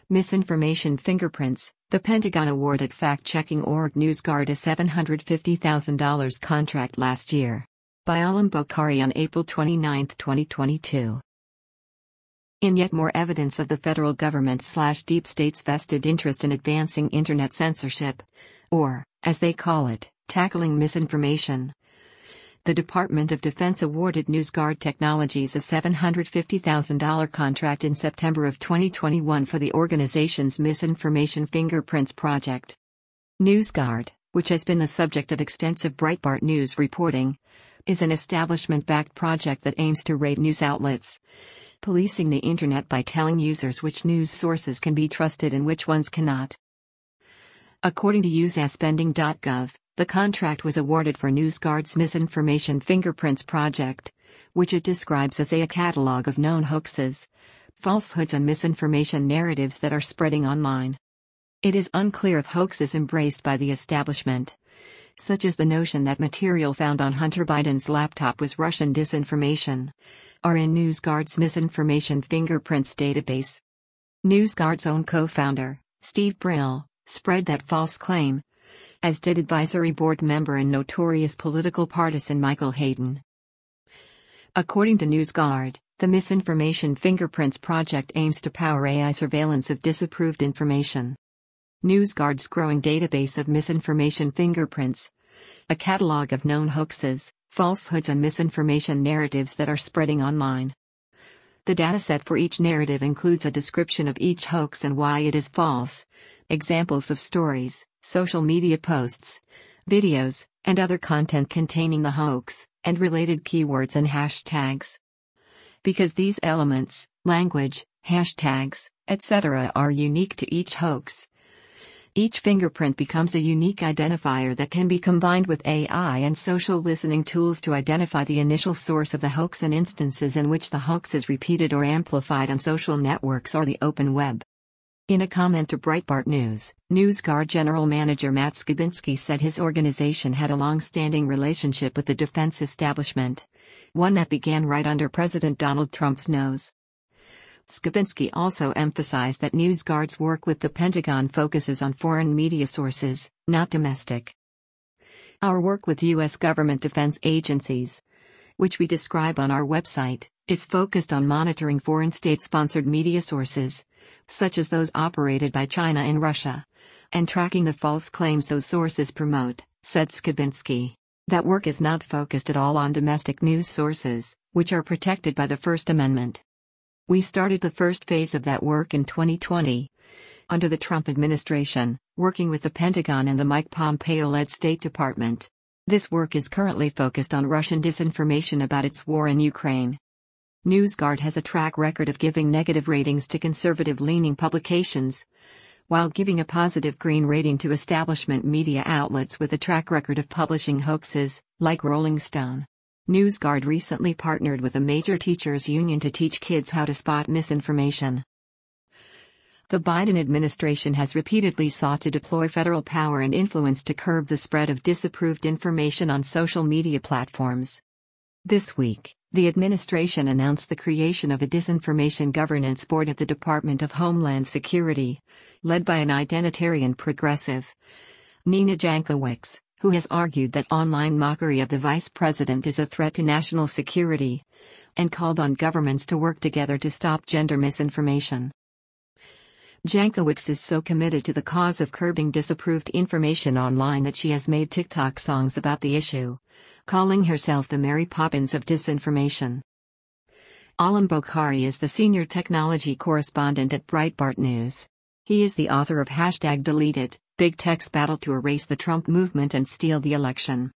Misinformation fingerprints. The Pentagon awarded fact-checking org NewsGuard a $750,000 contract last year. By Alam Bokhari on April 29, 2022. In yet more evidence of the federal government/deep state's vested interest in advancing internet censorship, or, as they call it, tackling misinformation, the Department of Defense awarded NewsGuard Technologies a $750,000 contract in September of 2021 for the organization's Misinformation Fingerprints project. NewsGuard, which has been the subject of extensive Breitbart News reporting, is an establishment-backed project that aims to raid news outlets, policing the internet by telling users which news sources can be trusted and which ones cannot. According to usaspending.gov, the contract was awarded for NewsGuard's Misinformation Fingerprints project, which it describes as a catalog of known hoaxes, falsehoods and misinformation narratives that are spreading online. It is unclear if hoaxes embraced by the establishment, such as the notion that material found on Hunter Biden's laptop was Russian disinformation, are in NewsGuard's Misinformation Fingerprints database. NewsGuard's own co-founder, Steve Brill, spread that false claim, as did advisory board member and notorious political partisan Michael Hayden. According to NewsGuard, the Misinformation Fingerprints project aims to power AI surveillance of disapproved information. NewsGuard's growing database of misinformation fingerprints, a catalog of known hoaxes, falsehoods and misinformation narratives that are spreading online. The dataset for each narrative includes a description of each hoax and why it is false, examples of stories, social media posts, videos, and other content containing the hoax, and related keywords and hashtags. Because these elements, language, hashtags, etc., are unique to each hoax, each fingerprint becomes a unique identifier that can be combined with AI and social listening tools to identify the initial source of the hoax and instances in which the hoax is repeated or amplified on social networks or the open web. In a comment to Breitbart News, NewsGuard General Manager Matt Skibinski said his organization had a long-standing relationship with the defense establishment, one that began right under President Donald Trump's nose. Skibinski also emphasized that NewsGuard's work with the Pentagon focuses on foreign media sources, not domestic. Our work with U.S. government defense agencies, which we describe on our website, is focused on monitoring foreign state-sponsored media sources, such as those operated by China and Russia, and tracking the false claims those sources promote, said Skibinski. That work is not focused at all on domestic news sources, which are protected by the First Amendment. We started the first phase of that work in 2020, under the Trump administration, working with the Pentagon and the Mike Pompeo-led State Department. This work is currently focused on Russian disinformation about its war in Ukraine. NewsGuard has a track record of giving negative ratings to conservative-leaning publications, while giving a positive green rating to establishment media outlets with a track record of publishing hoaxes, like Rolling Stone. NewsGuard recently partnered with a major teachers union to teach kids how to spot misinformation. The Biden administration has repeatedly sought to deploy federal power and influence to curb the spread of disapproved information on social media platforms. This week, the administration announced the creation of a Disinformation Governance Board at the Department of Homeland Security, led by an identitarian progressive, Nina Jankowicz, who has argued that online mockery of the vice president is a threat to national security, and called on governments to work together to stop gender misinformation. Jankowicz is so committed to the cause of curbing disapproved information online that she has made TikTok songs about the issue, calling herself the Mary Poppins of disinformation. Alam Bokhari is the senior technology correspondent at Breitbart News. He is the author of #Deleted, Big Tech's Battle to Erase the Trump Movement and Steal the Election.